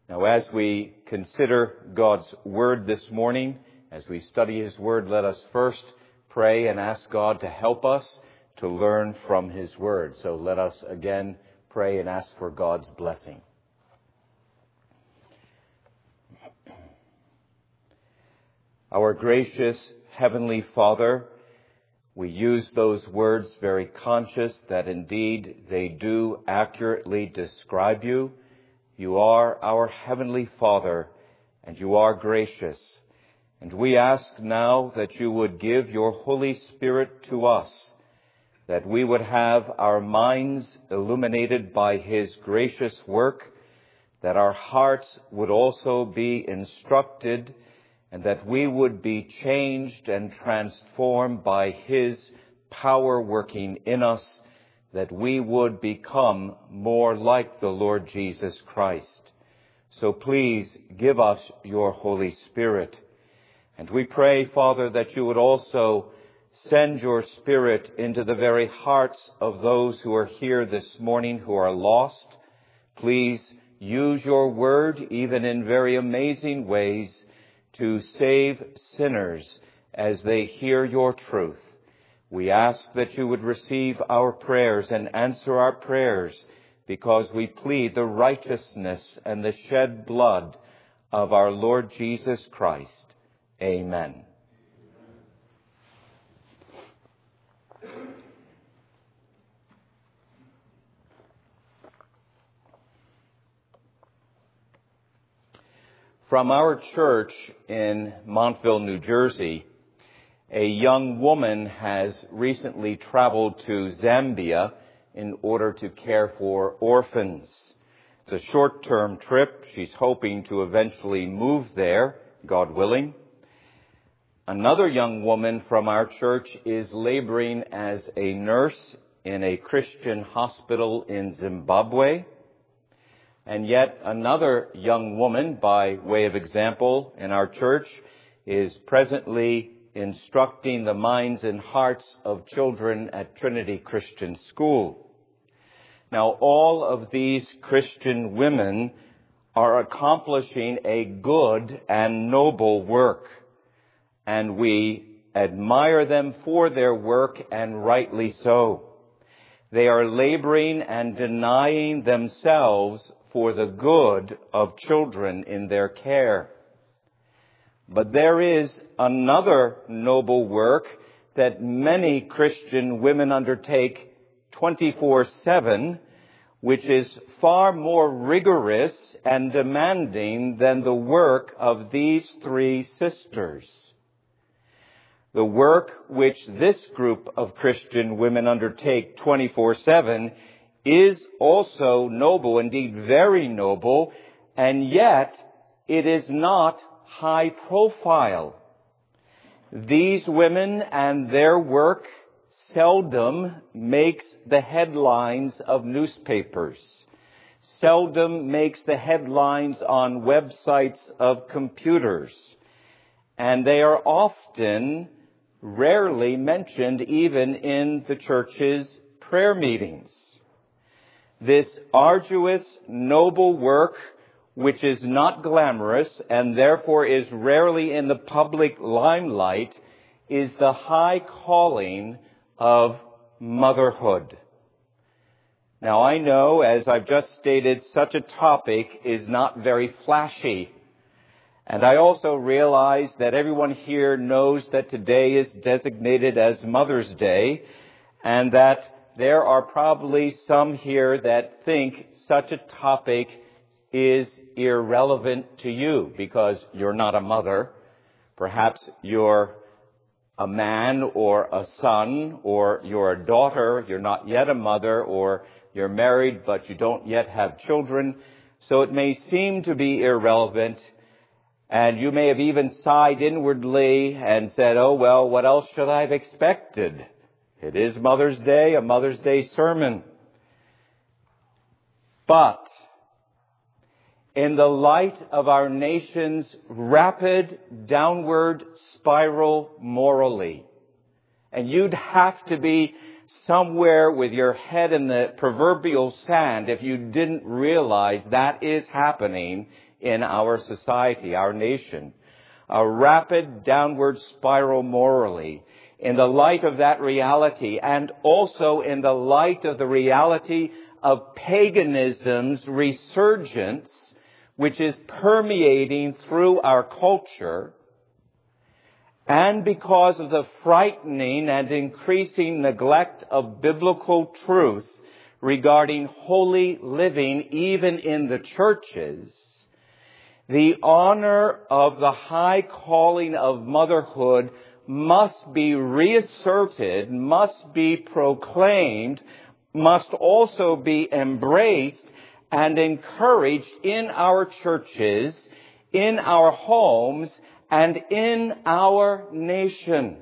Now, as we consider God's Word this morning, as we study His Word, let us first pray and ask God to help us to learn from His Word. So let us again pray and ask for God's blessing. Our gracious Heavenly Father, we use those words very conscious that indeed they do accurately describe you. You are our Heavenly Father, and you are gracious. And we ask now that you would give your Holy Spirit to us, that we would have our minds illuminated by His gracious work, that our hearts would also be instructed, and that we would be changed and transformed by His power working in us, that we would become more like the Lord Jesus Christ. So please give us your Holy Spirit. And we pray, Father, that you would also send your Spirit into the very hearts of those who are here this morning who are lost. Please use your word, even in very amazing ways, to save sinners as they hear your truth. We ask that you would receive our prayers and answer our prayers, because we plead the righteousness and the shed blood of our Lord Jesus Christ. Amen. From our church in Montville, New Jersey, a young woman has recently traveled to Zambia in order to care for orphans. It's a short-term trip. She's hoping to eventually move there, God willing. Another young woman from our church is laboring as a nurse in a Christian hospital in Zimbabwe. And yet another young woman, by way of example, in our church is presently instructing the minds and hearts of children at Trinity Christian School. Now, all of these Christian women are accomplishing a good and noble work, and we admire them for their work, and rightly so. They are laboring and denying themselves for the good of children in their care. But there is another noble work that many Christian women undertake 24/7, which is far more rigorous and demanding than the work of these three sisters. The work which this group of Christian women undertake 24/7 is also noble, indeed very noble, and yet it is not high profile. These women and their work seldom makes the headlines of newspapers, seldom makes the headlines on websites of computers, and they are often rarely mentioned even in the church's prayer meetings. This arduous, noble work, which is not glamorous and therefore is rarely in the public limelight, is the high calling of motherhood. Now, I know, as I've just stated, such a topic is not very flashy. And I also realize that everyone here knows that today is designated as Mother's Day, and that there are probably some here that think such a topic is irrelevant to you because you're not a mother. Perhaps you're a man or a son, or you're a daughter, you're not yet a mother, or you're married but you don't yet have children. So it may seem to be irrelevant, and you may have even sighed inwardly and said, oh, well, what else should I have expected? It is Mother's Day, a Mother's Day sermon. But in the light of our nation's rapid downward spiral morally, and you'd have to be somewhere with your head in the proverbial sand if you didn't realize that is happening in our society, our nation. A rapid downward spiral morally. In the light of that reality, and also in the light of the reality of paganism's resurgence, which is permeating through our culture, and because of the frightening and increasing neglect of biblical truth regarding holy living even in the churches, the honor of the high calling of motherhood must be reasserted, must be proclaimed, must also be embraced and encouraged in our churches, in our homes, and in our nation.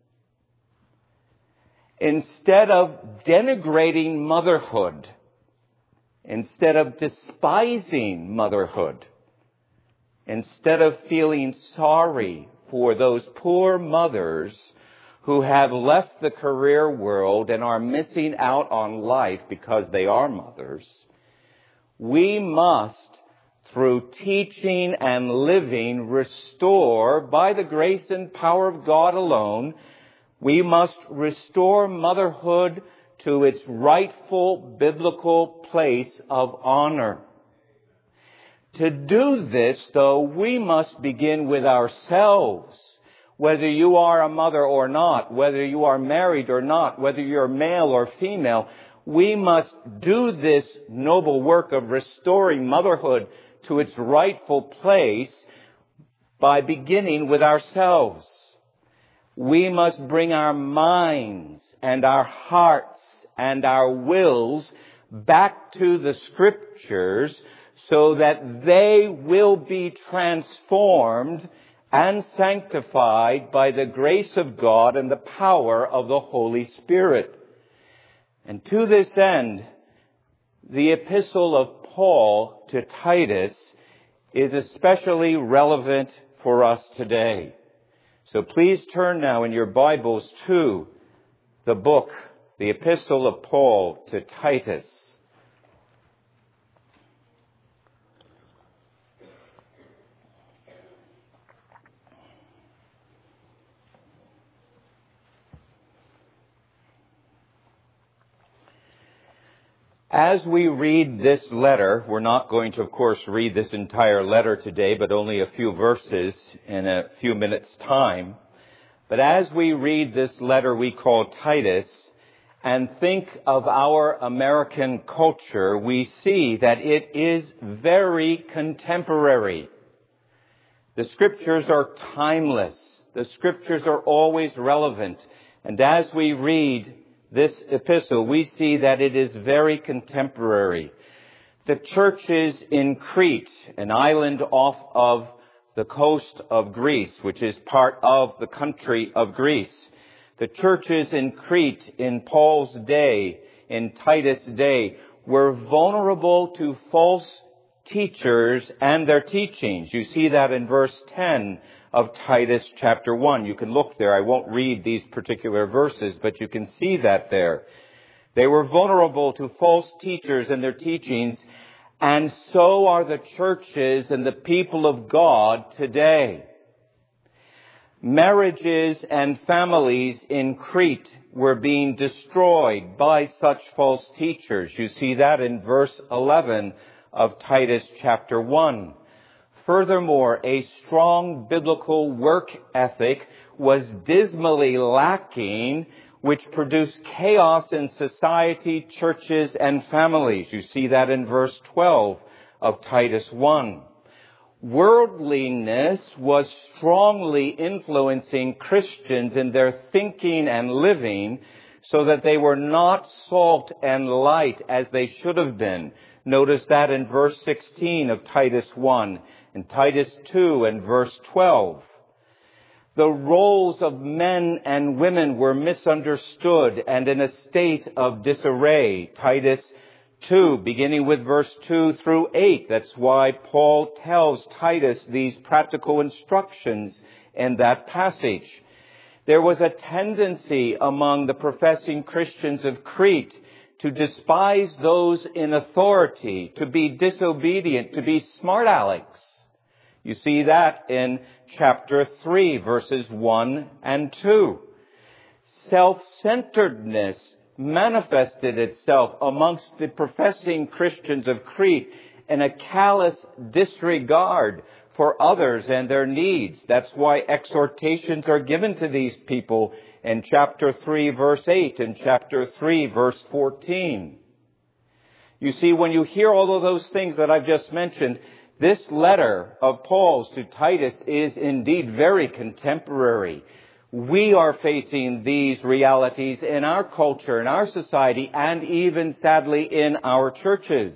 Instead of denigrating motherhood, instead of despising motherhood, instead of feeling sorry for those poor mothers who have left the career world and are missing out on life because they are mothers, we must, through teaching and living, restore, by the grace and power of God alone, we must restore motherhood to its rightful biblical place of honor. To do this, though, we must begin with ourselves. Whether you are a mother or not, whether you are married or not, whether you're male or female, we must do this noble work of restoring motherhood to its rightful place by beginning with ourselves. We must bring our minds and our hearts and our wills back to the Scriptures so that they will be transformed and sanctified by the grace of God and the power of the Holy Spirit. And to this end, the epistle of Paul to Titus is especially relevant for us today. So please turn now in your Bibles to the book, the epistle of Paul to Titus. As we read this letter, we're not going to, of course, read this entire letter today, but only a few verses in a few minutes' time. But as we read this letter we call Titus and think of our American culture, we see that it is very contemporary. The Scriptures are timeless. The Scriptures are always relevant. And as we read this epistle, we see that it is very contemporary. The churches in Crete, an island off of the coast of Greece, which is part of the country of Greece. The churches in Crete in Paul's day, in Titus' day, were vulnerable to false teachers and their teachings. You see that in verse 10 of Titus chapter 1. You can look there. I won't read these particular verses, but you can see that there. They were vulnerable to false teachers and their teachings, and so are the churches and the people of God today. Marriages and families in Crete were being destroyed by such false teachers. You see that in verse 11 of Titus chapter 1. Furthermore, a strong biblical work ethic was dismally lacking, which produced chaos in society, churches, and families. You see that in verse 12 of Titus 1. Worldliness was strongly influencing Christians in their thinking and living, so that they were not salt and light as they should have been. Notice that in verse 16 of Titus 1 and Titus 2 and verse 12. The roles of men and women were misunderstood and in a state of disarray. Titus 2, beginning with verse 2 through 8. That's why Paul tells Titus these practical instructions in that passage. There was a tendency among the professing Christians of Crete to despise those in authority, to be disobedient, to be smart alecks. You see that in chapter 3, verses 1 and 2. Self-centeredness manifested itself amongst the professing Christians of Crete in a callous disregard for others and their needs. That's why exhortations are given to these people in chapter 3, verse 8 and chapter 3, verse 14. You see, when you hear all of those things that I've just mentioned, this letter of Paul's to Titus is indeed very contemporary. We are facing these realities in our culture, in our society, and even, sadly, in our churches.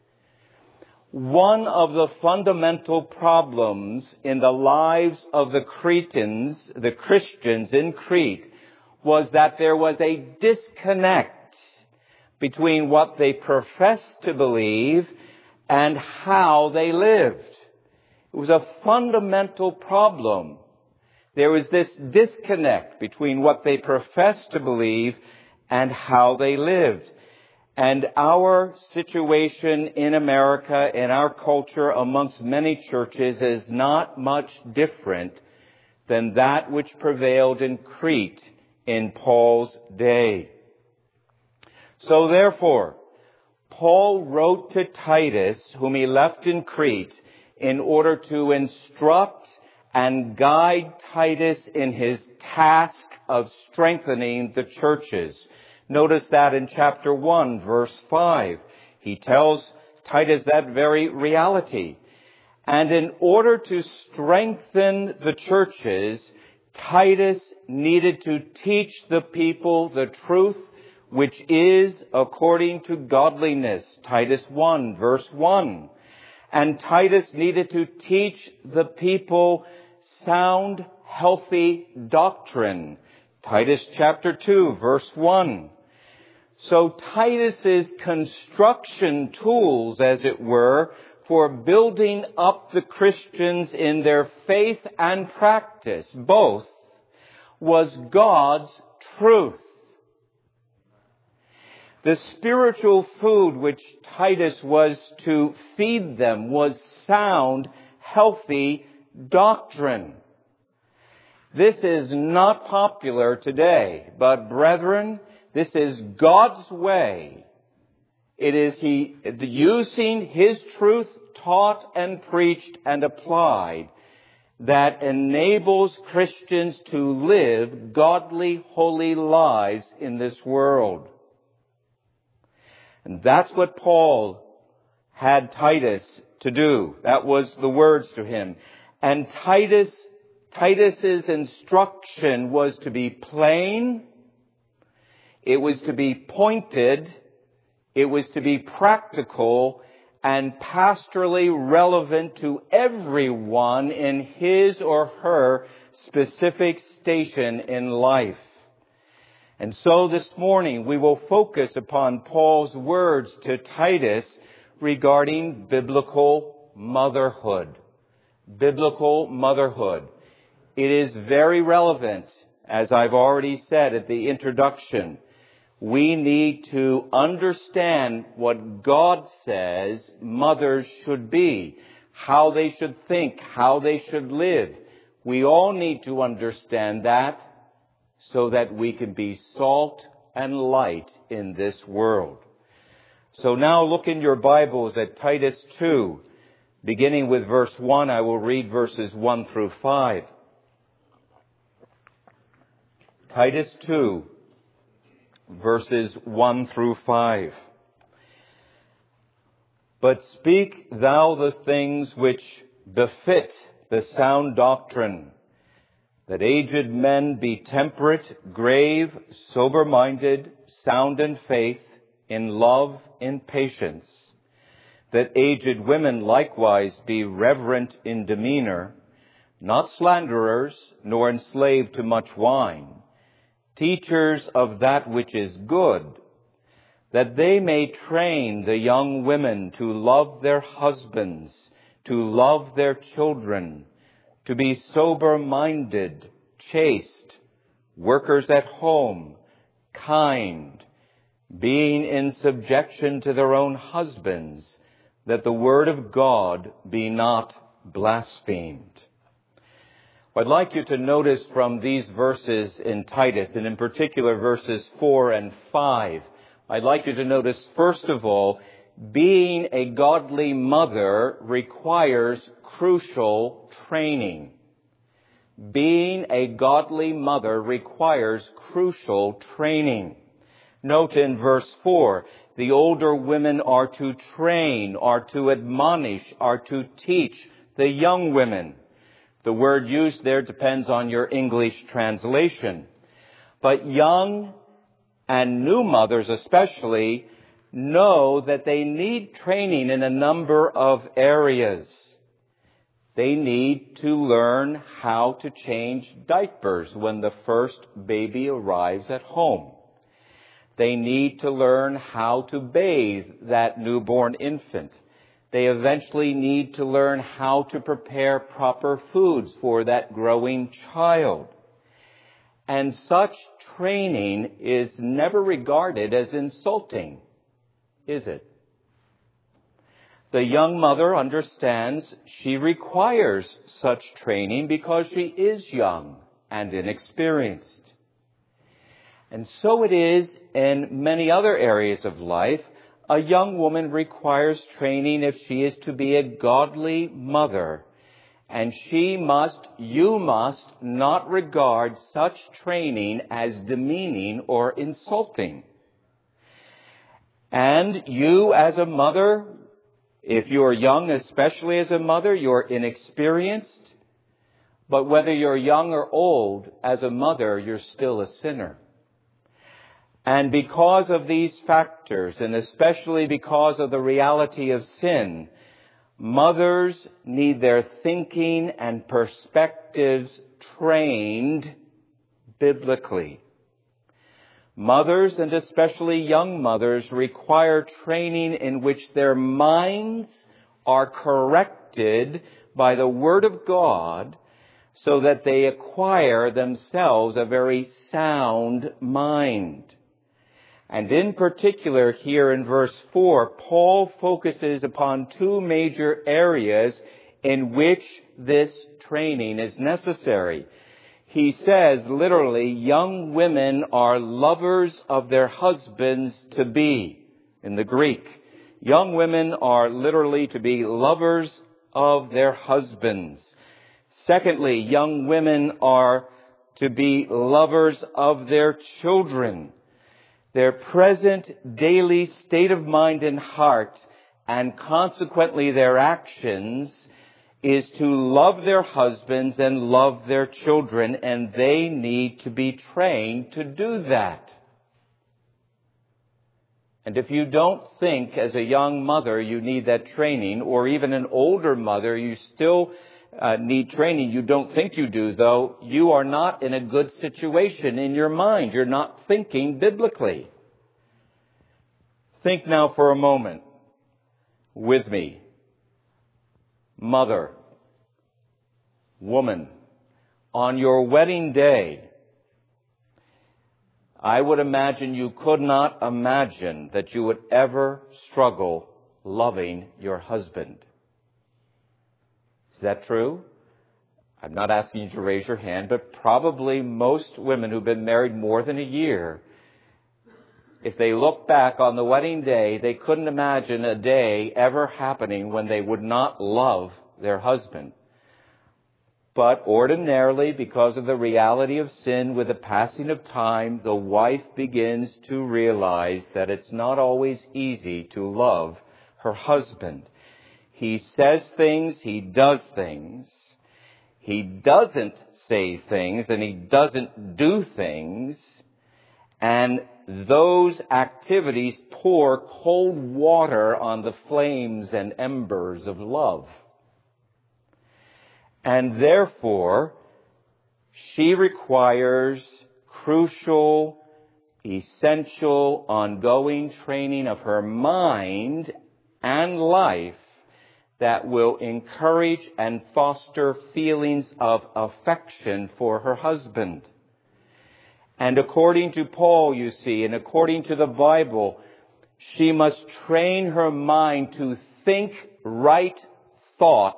One of the fundamental problems in the lives of the Cretans, the Christians in Crete, was that there was a disconnect between what they professed to believe and how they lived. It was a fundamental problem. There was this disconnect between what they professed to believe and how they lived. And our situation in America, in our culture, amongst many churches, is not much different than that which prevailed in Crete in Paul's day. So therefore, Paul wrote to Titus, whom he left in Crete, in order to instruct and guide Titus in his task of strengthening the churches. Notice that in chapter 1, verse 5. He tells Titus that very reality. And in order to strengthen the churches, Titus needed to teach the people the truth, which is according to godliness. Titus 1, verse 1. And Titus needed to teach the people sound, healthy doctrine. Titus chapter 2, verse 1. So Titus's construction tools, as it were, for building up the Christians in their faith and practice, both, was God's truth. The spiritual food which Titus was to feed them was sound, healthy doctrine. This is not popular today, but brethren, this is God's way. It is He using His truth taught and preached and applied that enables Christians to live godly, holy lives in this world. And that's what Paul had Titus to do. That was the words to him. And Titus's instruction was to be plain, it was to be pointed, it was to be practical, and pastorally relevant to everyone in his or her specific station in life. And so this morning we will focus upon Paul's words to Titus regarding biblical motherhood. Biblical motherhood. It is very relevant, as I've already said at the introduction. We need to understand what God says mothers should be, how they should think, how they should live. We all need to understand that so that we can be salt and light in this world. So now look in your Bibles at Titus 2. Beginning with verse 1, I will read verses 1 through 5. Titus 2, verses 1 through 5. But speak thou the things which befit the sound doctrine, that aged men be temperate, grave, sober-minded, sound in faith, in love, in patience. That aged women likewise be reverent in demeanor, not slanderers, nor enslaved to much wine, teachers of that which is good, that they may train the young women to love their husbands, to love their children, to be sober-minded, chaste, workers at home, kind, being in subjection to their own husbands, that the word of God be not blasphemed. I'd like you to notice from these verses in Titus, and in particular verses 4 and 5, I'd like you to notice, first of all, being a godly mother requires crucial training. Being a godly mother requires crucial training. Note in verse 4, the older women are to train, are to admonish, are to teach the young women. The word used there depends on your English translation. But young and new mothers especially know that they need training in a number of areas. They need to learn how to change diapers when the first baby arrives at home. They need to learn how to bathe that newborn infant. They eventually need to learn how to prepare proper foods for that growing child. And such training is never regarded as insulting, is it? The young mother understands she requires such training because she is young and inexperienced. And so it is in many other areas of life. A young woman requires training if she is to be a godly mother. And you must not regard such training as demeaning or insulting. And you as a mother, if you are young, especially as a mother, you're inexperienced. But whether you're young or old, as a mother, you're still a sinner. And because of these factors, and especially because of the reality of sin, mothers need their thinking and perspectives trained biblically. Mothers, and especially young mothers, require training in which their minds are corrected by the Word of God so that they acquire themselves a very sound mind. And in particular, here in verse 4, Paul focuses upon two major areas in which this training is necessary. He says, literally, young women are lovers of their husbands to be, in the Greek. Young women are literally to be lovers of their husbands. Secondly, young women are to be lovers of their children. Their present daily state of mind and heart, and consequently their actions, is to love their husbands and love their children, and they need to be trained to do that. And if you don't think as a young mother you need that training, or even an older mother you still need training, you don't think you do, though, you are not in a good situation in your mind. You're not thinking biblically. Think now for a moment with me. Mother, woman, on your wedding day, I would imagine you could not imagine that you would ever struggle loving your husband. Is that true? I'm not asking you to raise your hand, but probably most women who've been married more than a year, if they look back on the wedding day, they couldn't imagine a day ever happening when they would not love their husband. But ordinarily, because of the reality of sin with the passing of time, the wife begins to realize that it's not always easy to love her husband. He says things, he does things. He doesn't say things, and he doesn't do things. And those activities pour cold water on the flames and embers of love. And therefore, she requires crucial, essential, ongoing training of her mind and life that will encourage and foster feelings of affection for her husband. And according to Paul, you see, and according to the Bible, she must train her mind to think right thoughts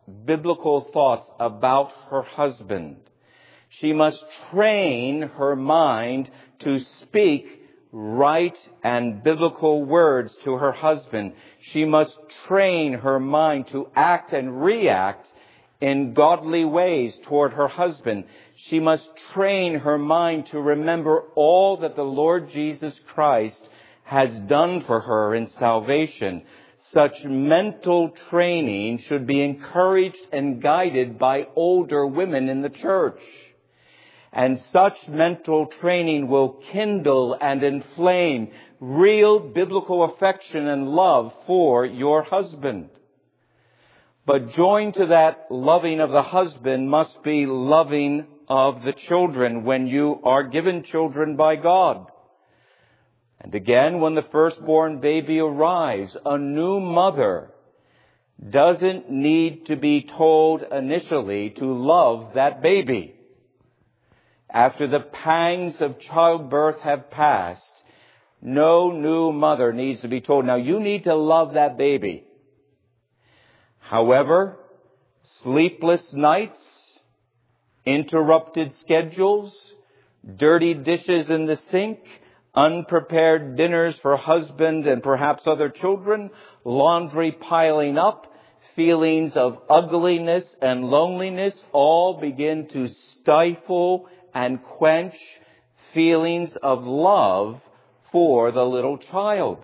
biblical thoughts about her husband. She must train her mind to speak right and biblical words to her husband. She must train her mind to act and react in godly ways toward her husband. She must train her mind to remember all that the Lord Jesus Christ has done for her in salvation. Such mental training should be encouraged and guided by older women in the church. And such mental training will kindle and inflame real biblical affection and love for your husband. But joined to that loving of the husband must be loving of the children when you are given children by God. And again, when the firstborn baby arrives, a new mother doesn't need to be told initially to love that baby. After the pangs of childbirth have passed, no new mother needs to be told, now you need to love that baby. However, sleepless nights, interrupted schedules, dirty dishes in the sink, unprepared dinners for husband and perhaps other children, laundry piling up, feelings of ugliness and loneliness all begin to stifle and quench feelings of love for the little child.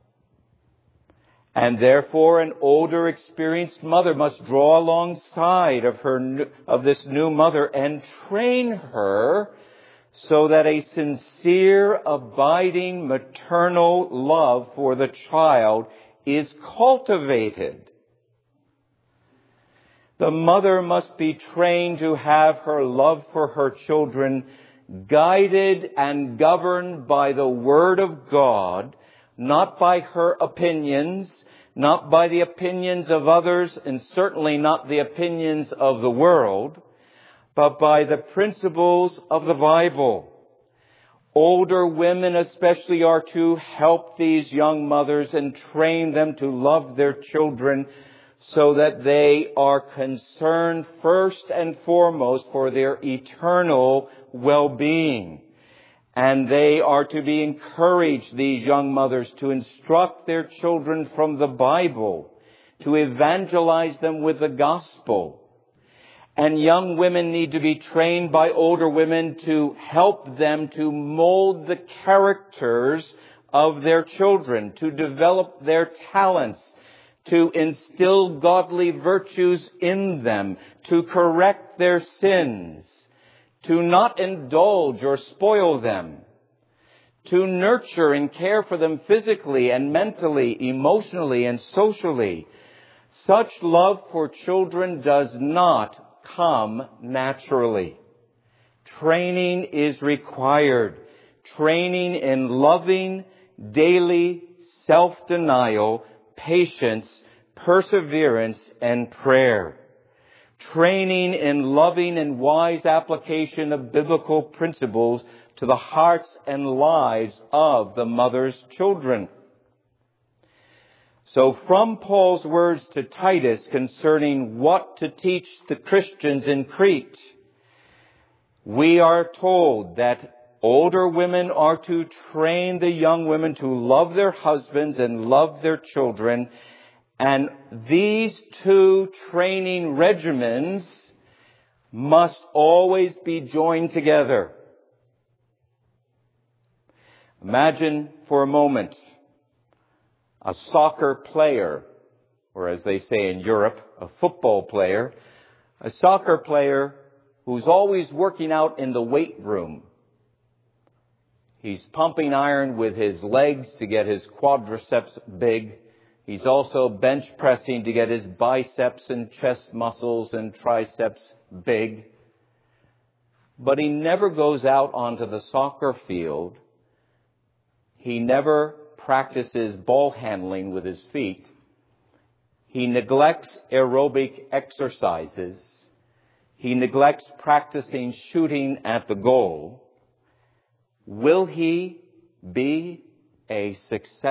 And therefore, an older, experienced mother must draw alongside of this new mother and train her so that a sincere, abiding, maternal love for the child is cultivated. The mother must be trained to have her love for her children guided and governed by the Word of God, not by her opinions, not by the opinions of others, and certainly not the opinions of the world, but by the principles of the Bible. Older women especially are to help these young mothers and train them to love their children so that they are concerned first and foremost for their eternal well-being. And they are to be encouraged, these young mothers, to instruct their children from the Bible, to evangelize them with the gospel. And young women need to be trained by older women to help them to mold the characters of their children, to develop their talents, to instill godly virtues in them, to correct their sins, to not indulge or spoil them, to nurture and care for them physically and mentally, emotionally and socially. Such love for children does not come naturally. Training is required. Training in loving, daily self-denial, patience, perseverance, and prayer. Training in loving and wise application of biblical principles to the hearts and lives of the mother's children. So from Paul's words to Titus concerning what to teach the Christians in Crete, we are told that older women are to train the young women to love their husbands and love their children. And these two training regimens must always be joined together. Imagine for a moment a soccer player, or as they say in Europe, a football player, a soccer player who's always working out in the weight room. He's pumping iron with his legs to get his quadriceps big. He's also bench pressing to get his biceps and chest muscles and triceps big. But he never goes out onto the soccer field. He never practices ball handling with his feet. He neglects aerobic exercises. He neglects practicing shooting at the goal. Will he be a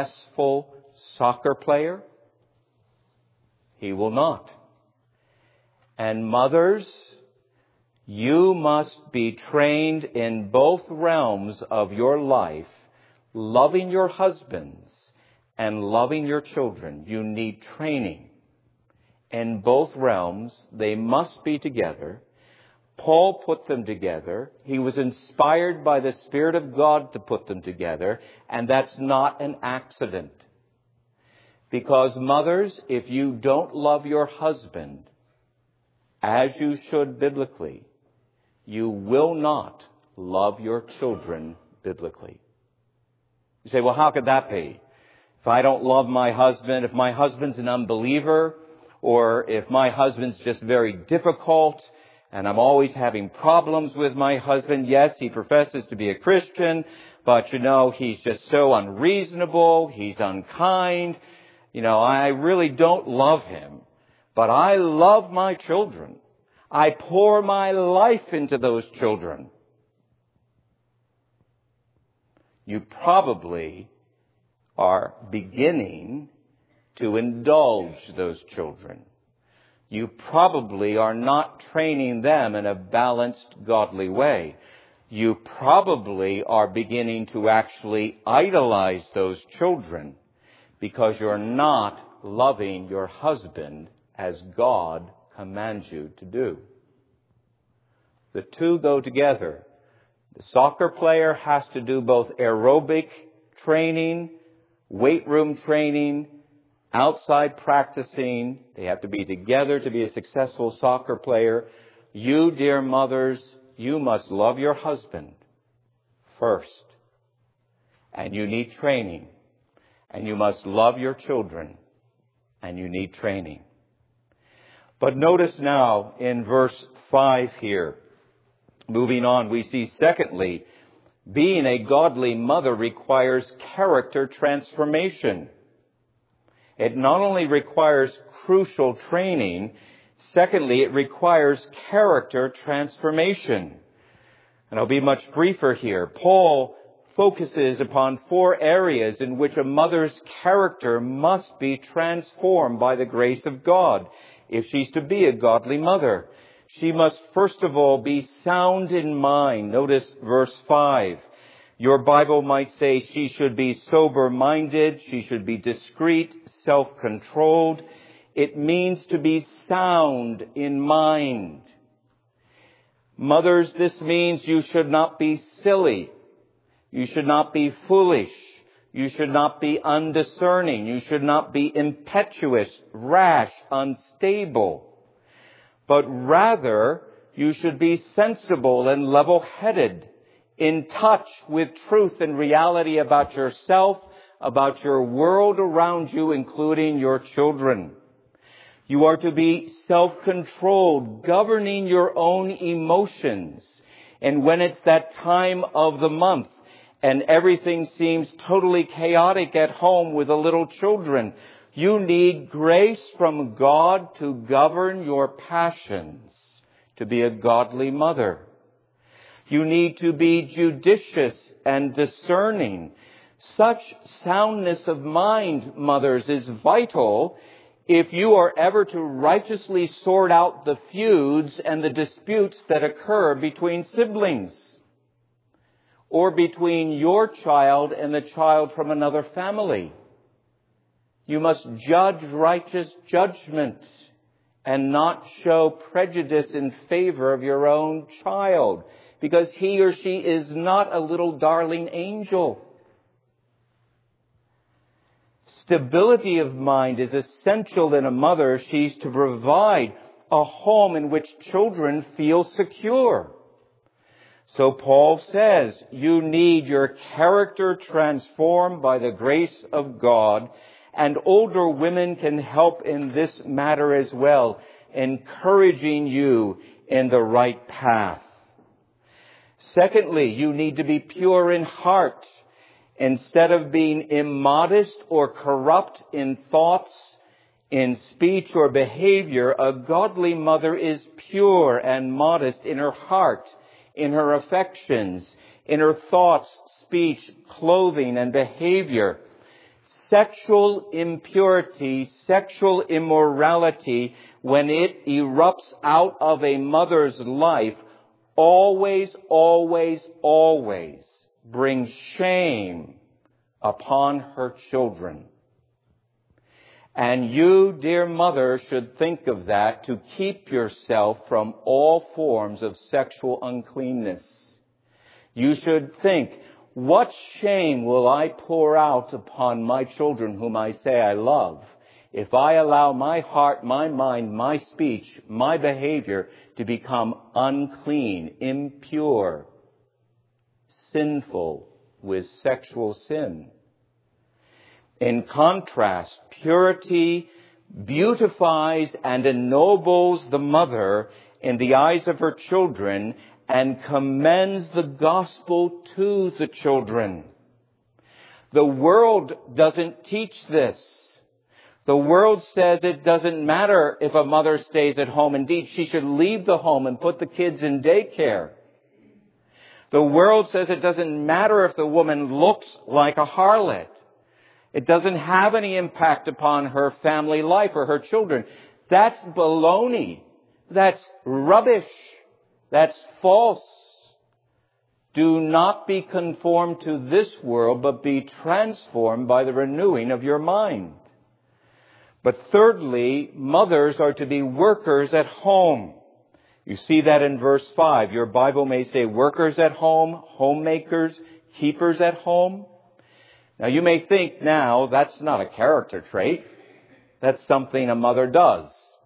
successful soccer player? He will not. And mothers, you must be trained in both realms of your life, loving your husbands and loving your children. You need training in both realms. They must be together. Paul put them together. He was inspired by the Spirit of God to put them together, and that's not an accident. Because mothers, if you don't love your husband as you should biblically, you will not love your children biblically. You say, well, how could that be? If I don't love my husband, if my husband's an unbeliever, or if my husband's just very difficult, and I'm always having problems with my husband. Yes, he professes to be a Christian, but he's just so unreasonable, he's unkind. I really don't love him, but I love my children. I pour my life into those children. You probably are beginning to indulge those children. You probably are not training them in a balanced, godly way. You probably are beginning to actually idolize those children because you're not loving your husband as God commands you to do. The two go together. The soccer player has to do both aerobic training, weight room training, outside practicing. They have to be together to be a successful soccer player. You, dear mothers, you must love your husband first. And you need training. And you must love your children. And you need training. But notice now in verse 5 here, moving on, we see secondly, being a godly mother requires character transformation. It not only requires crucial training, secondly, it requires character transformation. And I'll be much briefer here. Paul focuses upon 4 areas in which a mother's character must be transformed by the grace of God if she's to be a godly mother. She must first of all be sound in mind. Notice verse 5. Your Bible might say she should be sober-minded, she should be discreet, self-controlled. It means to be sound in mind. Mothers, this means you should not be silly. You should not be foolish. You should not be undiscerning. You should not be impetuous, rash, unstable. But rather, you should be sensible and level-headed, in touch with truth and reality about yourself, about your world around you, including your children. You are to be self-controlled, governing your own emotions. And when it's that time of the month and everything seems totally chaotic at home with the little children, you need grace from God to govern your passions, to be a godly mother. You need to be judicious and discerning. Such soundness of mind, mothers, is vital if you are ever to righteously sort out the feuds and the disputes that occur between siblings, or between your child and the child from another family. You must judge righteous judgment and not show prejudice in favor of your own child, because he or she is not a little darling angel. Stability of mind is essential in a mother. She's to provide a home in which children feel secure. So Paul says, you need your character transformed by the grace of God, and older women can help in this matter as well, encouraging you in the right path. Secondly, you need to be pure in heart. Instead of being immodest or corrupt in thoughts, in speech or behavior, a godly mother is pure and modest in her heart, in her affections, in her thoughts, speech, clothing, and behavior. sexual impurity, sexual immorality, when it erupts out of a mother's life, always, always, always brings shame upon her children. And you, dear mother, should think of that to keep yourself from all forms of sexual uncleanness. You should think, what shame will I pour out upon my children whom I say I love if I allow my heart, my mind, my speech, my behavior to become unclean, impure, sinful with sexual sin? In contrast, purity beautifies and ennobles the mother in the eyes of her children and commends the gospel to the children. The world doesn't teach this. The world says it doesn't matter if a mother stays at home. Indeed, she should leave the home and put the kids in daycare. The world says it doesn't matter if the woman looks like a harlot. It doesn't have any impact upon her family life or her children. That's baloney. That's rubbish. That's false. Do not be conformed to this world, but be transformed by the renewing of your mind. But thirdly, mothers are to be workers at home. You see that in verse 5. Your Bible may say workers at home, homemakers, keepers at home. Now you may think now that's not a character trait. That's something a mother does.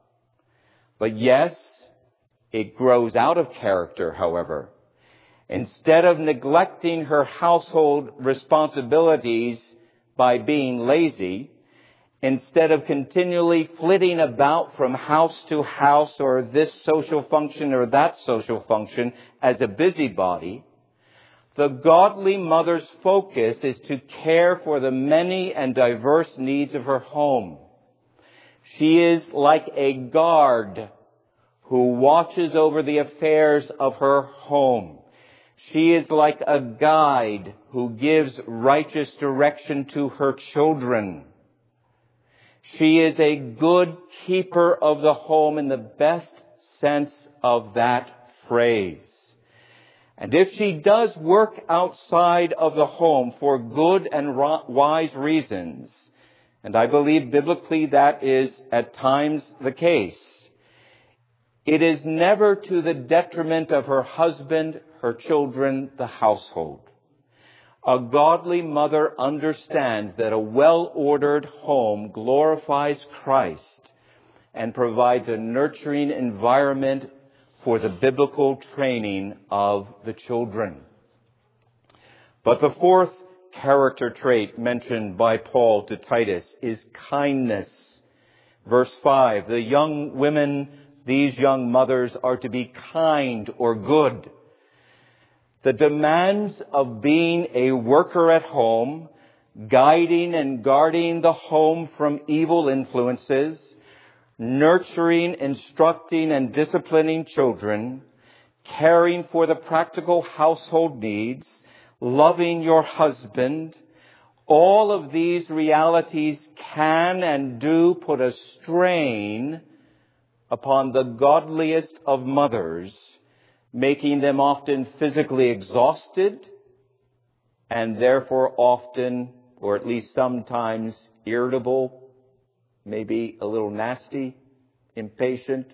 But yes, it grows out of character, however. Instead of neglecting her household responsibilities by being lazy, instead of continually flitting about from house to house or this social function or that social function as a busybody, the godly mother's focus is to care for the many and diverse needs of her home. She is like a guard who watches over the affairs of her home. She is like a guide who gives righteous direction to her children. She is a good keeper of the home in the best sense of that phrase. And if she does work outside of the home for good and wise reasons, and I believe biblically that is at times the case, it is never to the detriment of her husband, her children, the household. A godly mother understands that a well-ordered home glorifies Christ and provides a nurturing environment for the biblical training of the children. But the fourth character trait mentioned by Paul to Titus is kindness. Verse 5, the young women, these young mothers, are to be kind or good. The demands of being a worker at home, guiding and guarding the home from evil influences, nurturing, instructing, and disciplining children, caring for the practical household needs, loving your husband, all of these realities can and do put a strain upon the godliest of mothers, making them often physically exhausted and therefore often, or at least sometimes, irritable, maybe a little nasty, impatient.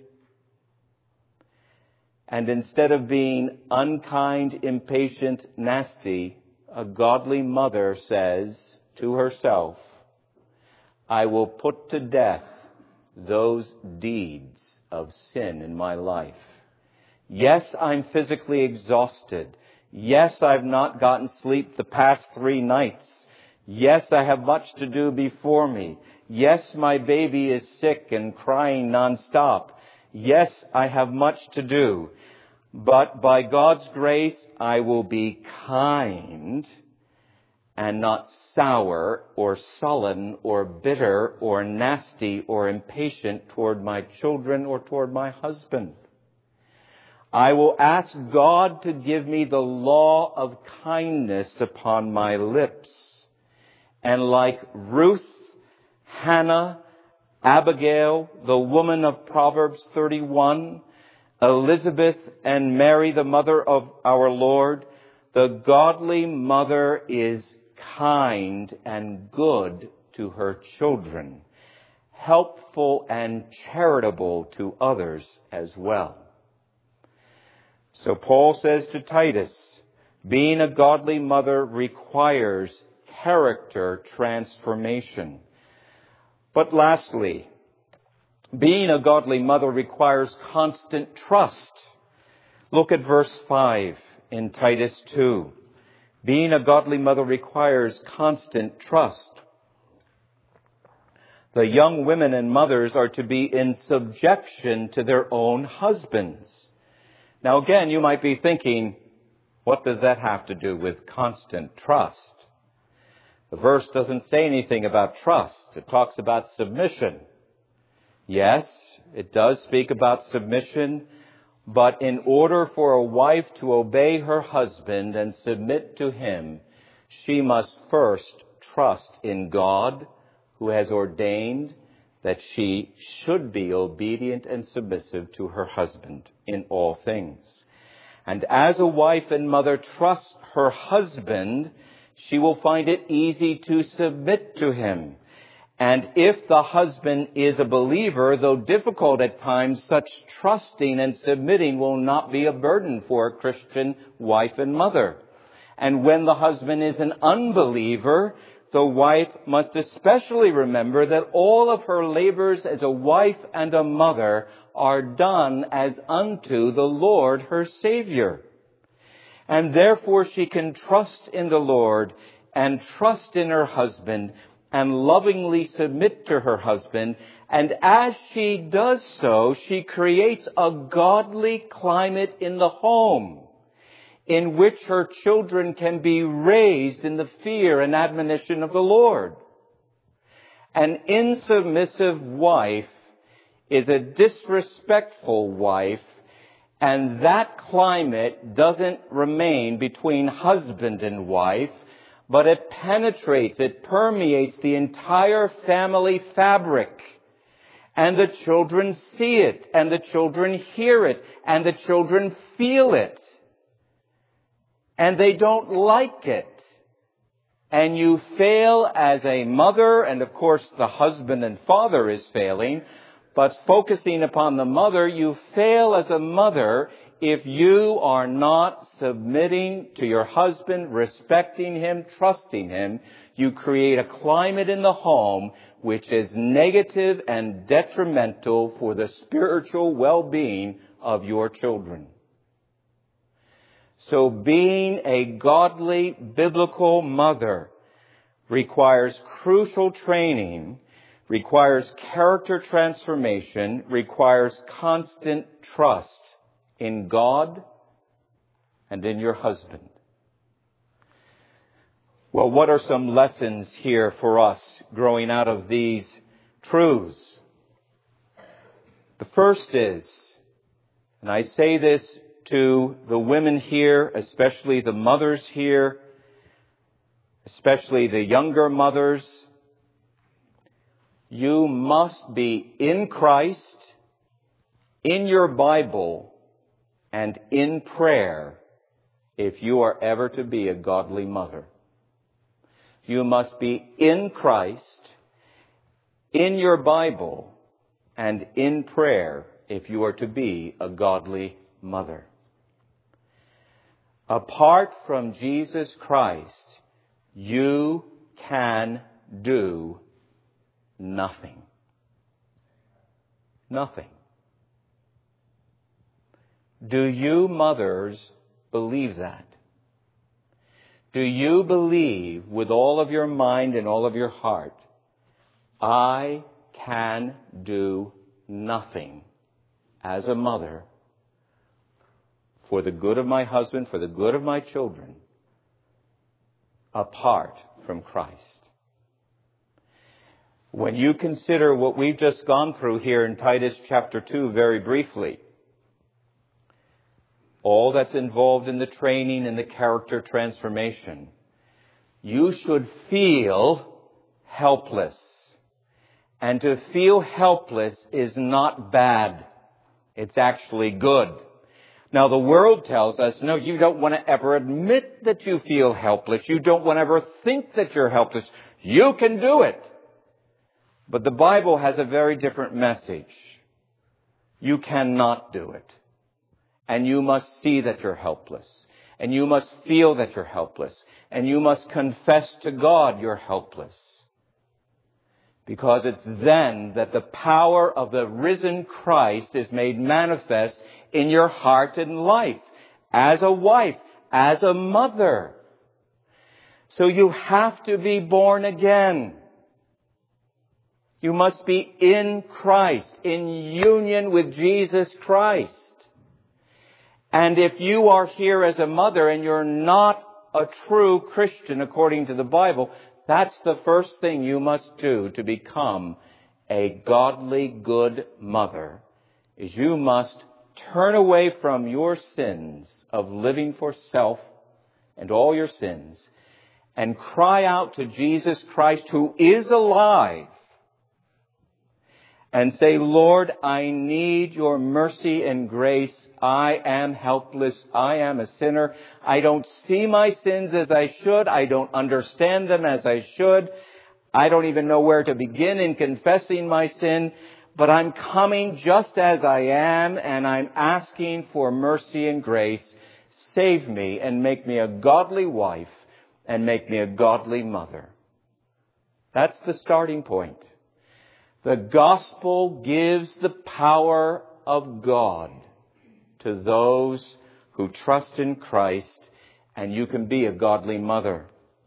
And instead of being unkind, impatient, nasty, a godly mother says to herself, I will put to death those deeds of sin in my life. Yes, I'm physically exhausted. Yes, I've not gotten sleep the past 3 nights. Yes, I have much to do before me. Yes, my baby is sick and crying nonstop. Yes, I have much to do. But by God's grace, I will be kind and not sour or sullen or bitter or nasty or impatient toward my children or toward my husband. I will ask God to give me the law of kindness upon my lips And like Ruth, Hannah, Abigail, the woman of Proverbs 31, Elizabeth and Mary, the mother of our Lord, the godly mother is kind and good to her children, helpful and charitable to others as well. So Paul says to Titus, being a godly mother requires character transformation. But lastly, being a godly mother requires constant trust. Look at verse 5 in Titus 2. Being a godly mother requires constant trust. The young women and mothers are to be in subjection to their own husbands. Now again, you might be thinking, what does that have to do with constant trust? The verse doesn't say anything about trust. It talks about submission. Yes, it does speak about submission, but in order for a wife to obey her husband and submit to him, she must first trust in God, who has ordained that she should be obedient and submissive to her husband in all things. And as a wife and mother trusts her husband, she will find it easy to submit to him. And if the husband is a believer, though difficult at times, such trusting and submitting will not be a burden for a Christian wife and mother. And when the husband is an unbeliever, the wife must especially remember that all of her labors as a wife and a mother are done as unto the Lord her Savior. And therefore she can trust in the Lord and trust in her husband and lovingly submit to her husband. And as she does so, she creates a godly climate in the home in which her children can be raised in the fear and admonition of the Lord. An insubmissive wife is a disrespectful wife, and that climate doesn't remain between husband and wife, but it penetrates, it permeates the entire family fabric. And the children see it, and the children hear it, and the children feel it. And they don't like it. And you fail as a mother, and of course the husband and father is failing, but focusing upon the mother, you fail as a mother if you are not submitting to your husband, respecting him, trusting him. You create a climate in the home which is negative and detrimental for the spiritual well-being of your children. So being a godly biblical mother requires crucial training, requires character transformation, requires constant trust in God and in your husband. Well, what are some lessons here for us growing out of these truths? The first is, and I say this to the women here, especially the mothers here, especially the younger mothers, you must be in Christ, in your Bible, and in prayer if you are ever to be a godly mother. You must be in Christ, in your Bible, and in prayer if you are to be a godly mother. Apart from Jesus Christ, you can do nothing. Nothing. Do you mothers believe that? Do you believe with all of your mind and all of your heart, I can do nothing as a mother for the good of my husband, for the good of my children, apart from Christ? When you consider what we've just gone through here in Titus chapter 2 very briefly, all that's involved in the training and the character transformation, you should feel helpless. And to feel helpless is not bad. It's actually good. Now, the world tells us, no, you don't want to ever admit that you feel helpless. You don't want to ever think that you're helpless. You can do it. But the Bible has a very different message. You cannot do it. And you must see that you're helpless. And you must feel that you're helpless. And you must confess to God you're helpless. Because it's then that the power of the risen Christ is made manifest in your heart and life, as a wife, as a mother. So you have to be born again. You must be in Christ, in union with Jesus Christ. And if you are here as a mother and you're not a true Christian according to the Bible, that's the first thing you must do to become a godly, good mother, is you must turn away from your sins of living for self and all your sins and cry out to Jesus Christ, who is alive, and say, Lord, I need your mercy and grace. I am helpless. I am a sinner. I don't see my sins as I should. I don't understand them as I should. I don't even know where to begin in confessing my sin. But I'm coming just as I am, and I'm asking for mercy and grace. Save me and make me a godly wife and make me a godly mother. That's the starting point. The gospel gives the power of God to those who trust in Christ, and you can be a godly mother.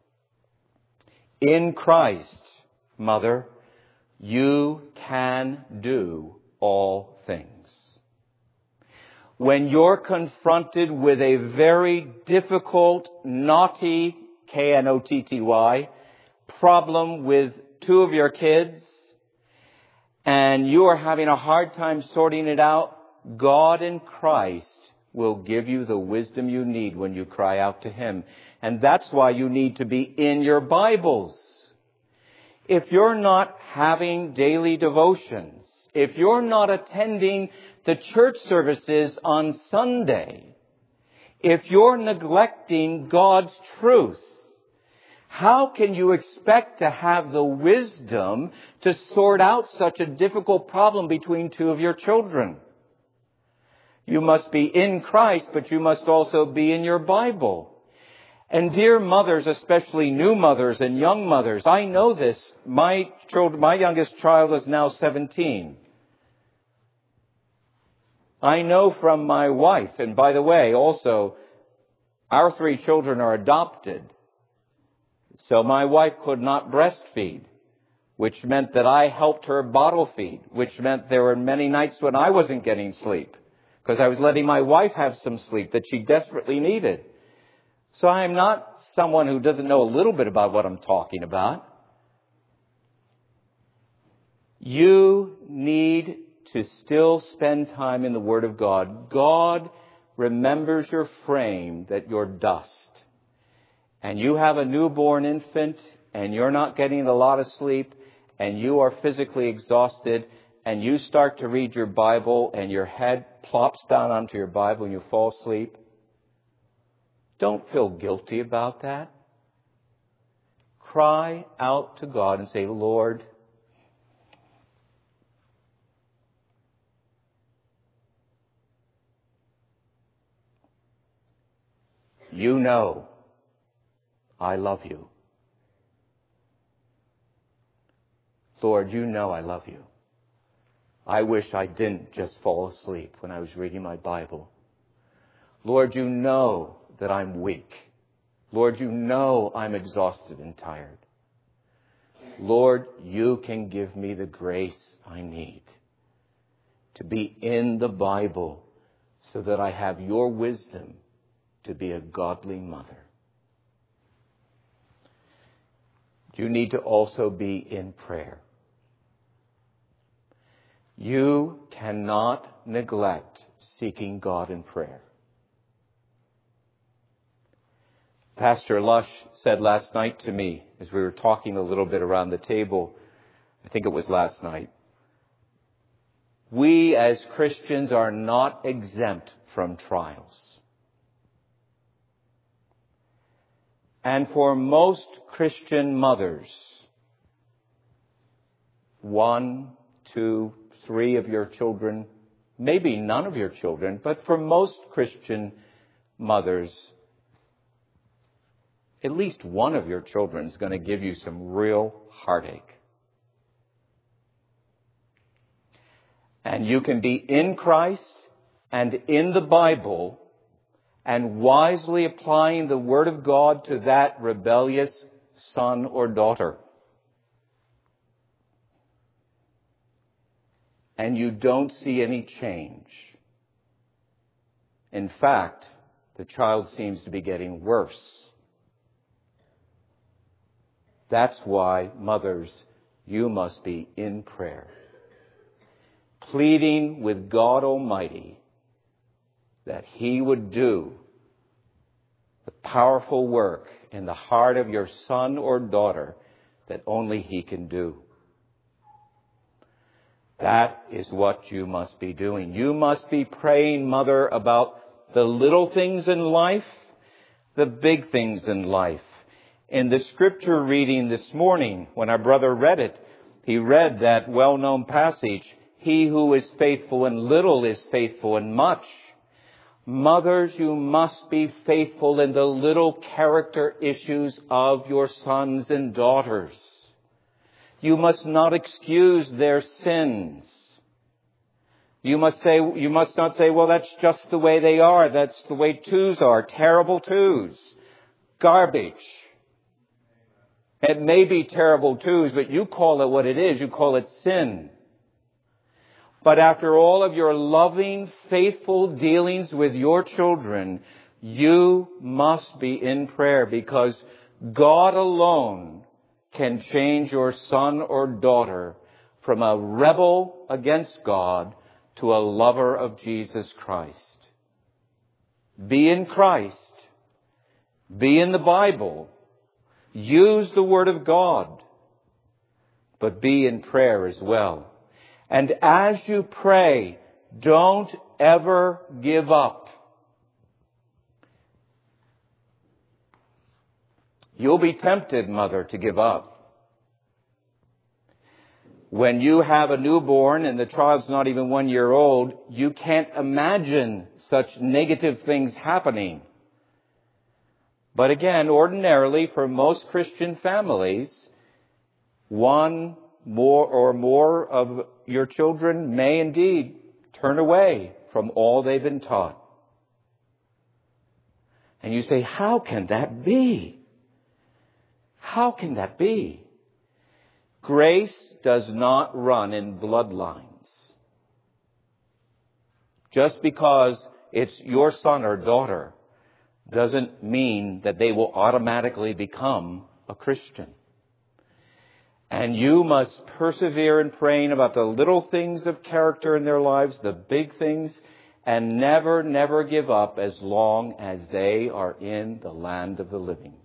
In Christ, mother, you can do all things. When you're confronted with a very difficult, knotty, K-N-O-T-T-Y, problem with two of your kids, and you are having a hard time sorting it out, God in Christ will give you the wisdom you need when you cry out to Him. And that's why you need to be in your Bibles. If you're not having daily devotions, if you're not attending the church services on Sunday, if you're neglecting God's truth, how can you expect to have the wisdom to sort out such a difficult problem between two of your children? You must be in Christ, but you must also be in your Bible. And dear mothers, especially new mothers and young mothers, I know this. My youngest child is now 17. I know from my wife, and by the way, also, our 3 children are adopted. So my wife could not breastfeed, which meant that I helped her bottle feed, which meant there were many nights when I wasn't getting sleep because I was letting my wife have some sleep that she desperately needed. So I am not someone who doesn't know a little bit about what I'm talking about. You need to still spend time in the Word of God. God remembers your frame, that you're dust. And you have a newborn infant, and you're not getting a lot of sleep, and you are physically exhausted, and you start to read your Bible, and your head plops down onto your Bible, and you fall asleep. Don't feel guilty about that. Cry out to God and say, Lord, you know I love you. Lord, you know I love you. I wish I didn't just fall asleep when I was reading my Bible. Lord, you know that I'm weak. Lord, you know I'm exhausted and tired. Lord, you can give me the grace I need to be in the Bible so that I have your wisdom to be a godly mother. You need to also be in prayer. You cannot neglect seeking God in prayer. Pastor Lush said last night to me, as we were talking a little bit around the table, I think it was last night, we as Christians are not exempt from trials. And for most Christian mothers, 1, 2, 3 of your children, maybe none of your children, but for most Christian mothers, at least one of your children is going to give you some real heartache. And you can be in Christ and in the Bible and wisely applying the Word of God to that rebellious son or daughter. And you don't see any change. In fact, the child seems to be getting worse. That's why, mothers, you must be in prayer, pleading with God Almighty that He would do the powerful work in the heart of your son or daughter that only He can do. That is what you must be doing. You must be praying, mother, about the little things in life, the big things in life. In the scripture reading this morning, when our brother read it, he read that well-known passage, "He who is faithful in little is faithful in much." Mothers, you must be faithful in the little character issues of your sons and daughters. You must not excuse their sins. You must not say, well, that's just the way they are. That's the way twos are. Terrible twos. Garbage. It may be terrible twos, but you call it what it is. You call it sin. But after all of your loving, faithful dealings with your children, you must be in prayer, because God alone can change your son or daughter from a rebel against God to a lover of Jesus Christ. Be in Christ. Be in the Bible. Use the Word of God. But be in prayer as well. And as you pray, don't ever give up. You'll be tempted, mother, to give up. When you have a newborn and the child's not even 1 year old, you can't imagine such negative things happening. But again, ordinarily, for most Christian families, one or more of your children may indeed turn away from all they've been taught. And you say, how can that be? How can that be? Grace does not run in bloodlines. Just because it's your son or daughter doesn't mean that they will automatically become a Christian. And you must persevere in praying about the little things of character in their lives, the big things, and never give up as long as they are in the land of the living.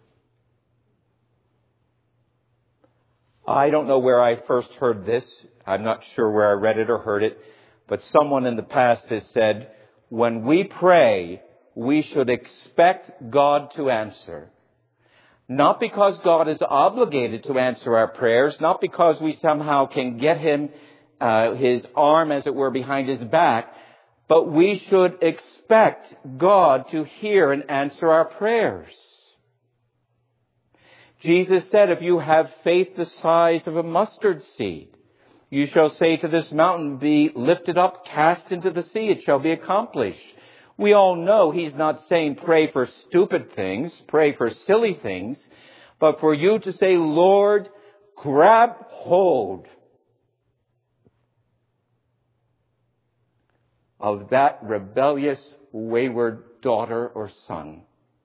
I don't know where I first heard this. I'm not sure where I read it or heard it. But someone in the past has said, when we pray, we should expect God to answer. Not because God is obligated to answer our prayers, not because we somehow can get Him, His arm, as it were, behind His back, but we should expect God to hear and answer our prayers. Jesus said, if you have faith the size of a mustard seed, you shall say to this mountain, be lifted up, cast into the sea, it shall be accomplished. We all know He's not saying pray for stupid things, pray for silly things, but for you to say, Lord, grab hold of that rebellious, wayward daughter or son.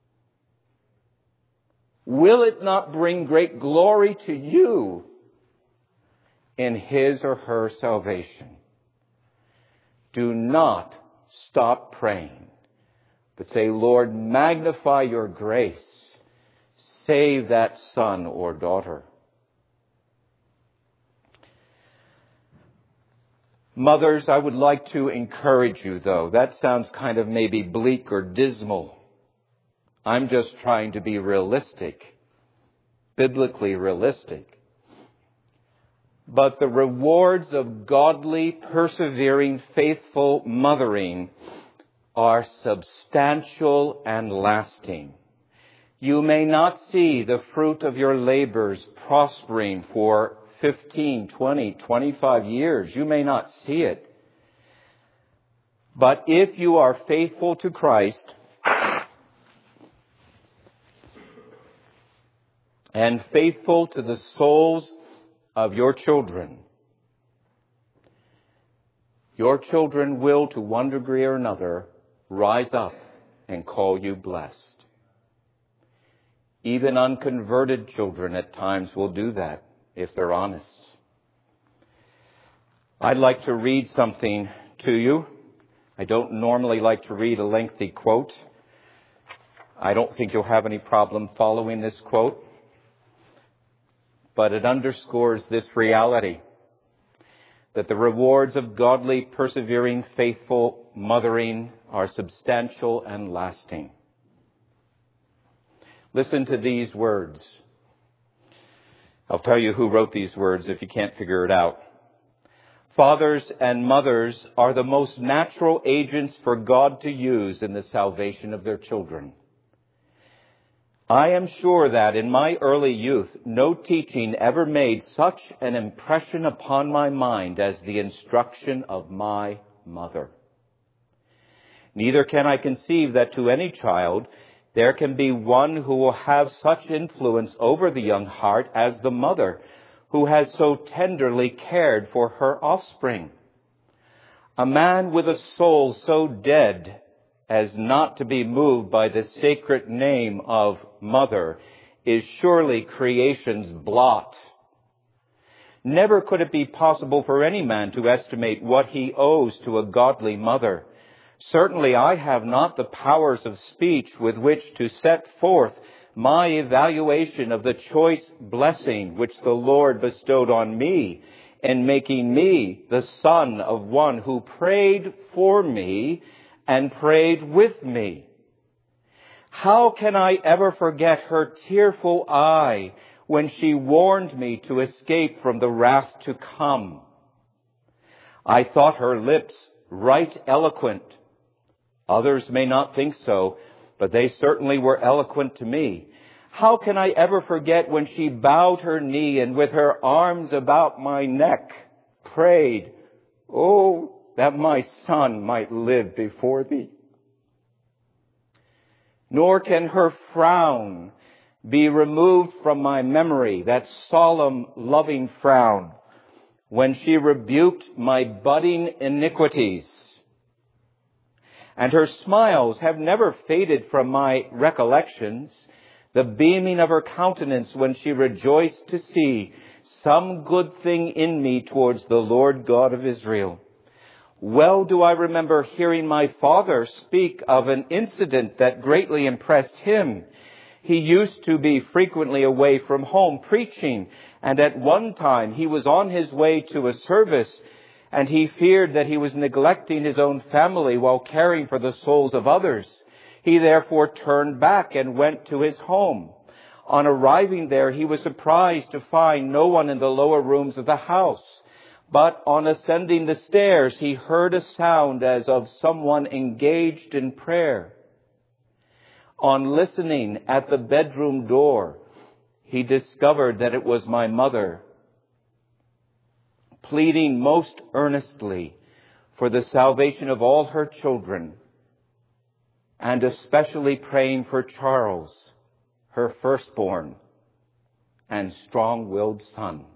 Will it not bring great glory to you in his or her salvation? Do not stop praying, but say, Lord, magnify your grace save that son or daughter. Mothers, I would like to encourage you, though. That sounds kind of maybe bleak or dismal. I'm just trying to be realistic, biblically realistic. But the rewards of godly, persevering, faithful mothering are substantial and lasting. You may not see the fruit of your labors prospering for 15, 20, 25 years. You may not see it. But if you are faithful to Christ and faithful to the souls of your children will, to one degree or another, rise up and call you blessed. Even unconverted children at times will do that if they're honest. I'd like to read something to you. I don't normally like to read a lengthy quote. I don't think you'll have any problem following this quote. But it underscores this reality, that the rewards of godly, persevering, faithful mothering are substantial and lasting. Listen to these words. I'll tell you who wrote these words if you can't figure it out. Fathers and mothers are the most natural agents for God to use in the salvation of their children. I am sure that in my early youth, no teaching ever made such an impression upon my mind as the instruction of my mother. Neither can I conceive that to any child there can be one who will have such influence over the young heart as the mother, who has so tenderly cared for her offspring. A man with a soul so dead as not to be moved by the sacred name of mother is surely creation's blot. Never could it be possible for any man to estimate what he owes to a godly mother. Certainly I have not the powers of speech with which to set forth my evaluation of the choice blessing which the Lord bestowed on me in making me the son of one who prayed for me and prayed with me. How can I ever forget her tearful eye when she warned me to escape from the wrath to come? I thought her lips right eloquent. Others may not think so, but they certainly were eloquent to me. How can I ever forget when she bowed her knee and with her arms about my neck prayed, "Oh, that my son might live before thee." Nor can her frown be removed from my memory, that solemn, loving frown, when she rebuked my budding iniquities. And her smiles have never faded from my recollections, the beaming of her countenance when she rejoiced to see some good thing in me towards the Lord God of Israel. Well do I remember hearing my father speak of an incident that greatly impressed him. He used to be frequently away from home preaching, and at one time he was on his way to a service, and he feared that he was neglecting his own family while caring for the souls of others. He therefore turned back and went to his home. On arriving there, he was surprised to find no one in the lower rooms of the house. But on ascending the stairs, he heard a sound as of someone engaged in prayer. On listening at the bedroom door, he discovered that it was my mother, pleading most earnestly for the salvation of all her children, and especially praying for Charles, her firstborn and strong-willed son.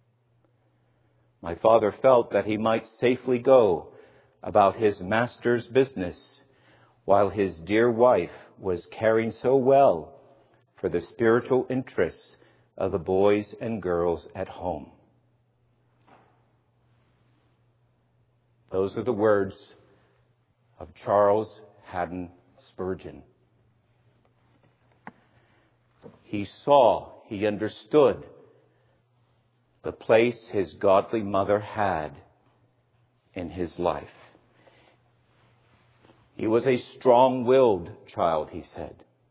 My father felt that he might safely go about his master's business while his dear wife was caring so well for the spiritual interests of the boys and girls at home. Those are the words of Charles Haddon Spurgeon. He saw, he understood the place his godly mother had in his life. He was a strong-willed child, he said.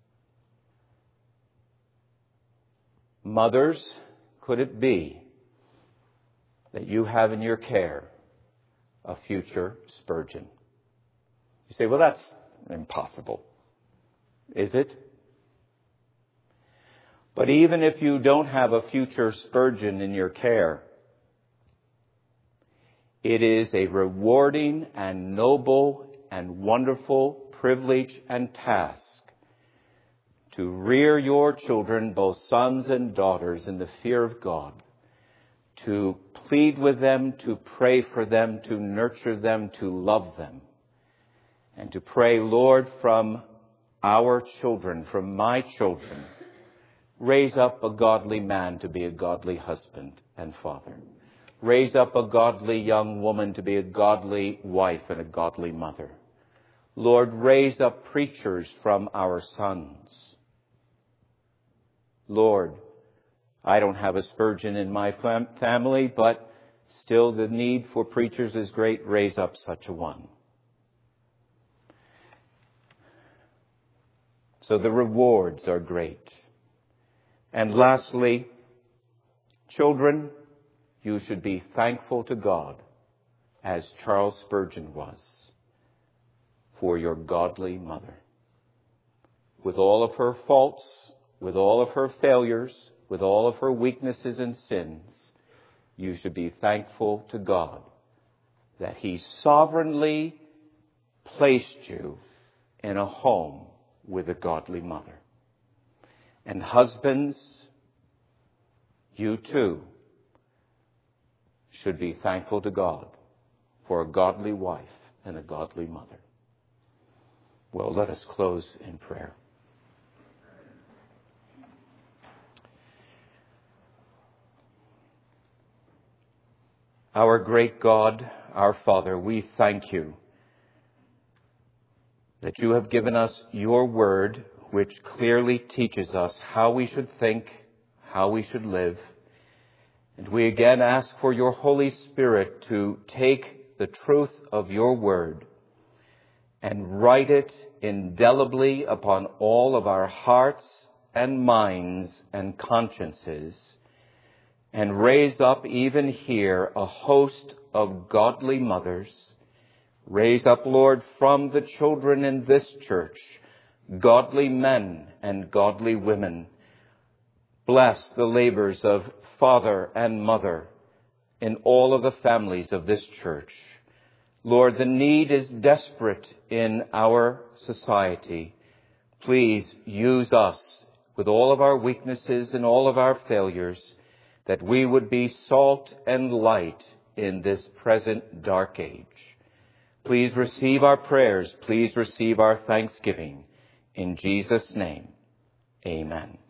Mothers, could it be that you have in your care a future Spurgeon? You say, well, that's impossible. Is it? But even if you don't have a future Spurgeon in your care, it is a rewarding and noble and wonderful privilege and task to rear your children, both sons and daughters, in the fear of God, to plead with them, to pray for them, to nurture them, to love them, and to pray, Lord, from our children, from my children, raise up a godly man to be a godly husband and father. Raise up a godly young woman to be a godly wife and a godly mother. Lord, raise up preachers from our sons. Lord, I don't have a Spurgeon in my family, but still the need for preachers is great. Raise up such a one. So the rewards are great. And lastly, children, you should be thankful to God, as Charles Spurgeon was, for your godly mother. With all of her faults, with all of her failures, with all of her weaknesses and sins, you should be thankful to God that He sovereignly placed you in a home with a godly mother. And husbands, you too should be thankful to God for a godly wife and a godly mother. Well, let us close in prayer. Our great God, our Father, we thank you that you have given us your word, which clearly teaches us how we should think, how we should live. And we again ask for your Holy Spirit to take the truth of your word and write it indelibly upon all of our hearts and minds and consciences, and raise up even here a host of godly mothers. Raise up, Lord, from the children in this church, godly men and godly women. Bless the labors of father and mother in all of the families of this church. Lord, the need is desperate in our society. Please use us with all of our weaknesses and all of our failures, that we would be salt and light in this present dark age. Please receive our prayers. Please receive our thanksgiving. In Jesus' name, amen.